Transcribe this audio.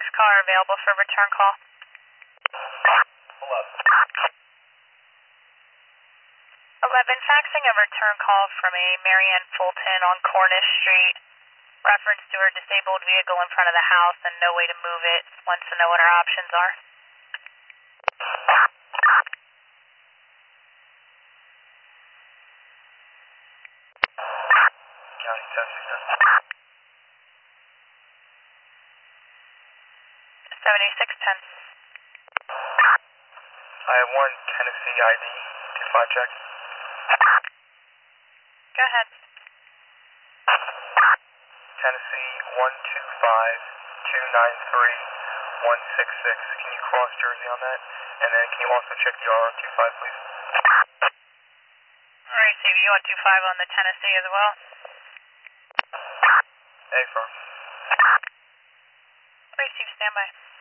next car available for return call? 11, faxing a return call from a Marianne Fulton on Cornish Street. Reference to her disabled vehicle in front of the house and no way to move it. Wants to know what our options are. County testing that. 7610. I have one Tennessee ID 25 check. Go ahead. Tennessee 125-293-166. Can you cross Jersey on that? And then can you also check the RO25, please? Alright, Steve, you want 25 on the Tennessee as well? Hey, firm. Alright, Steve, stand by.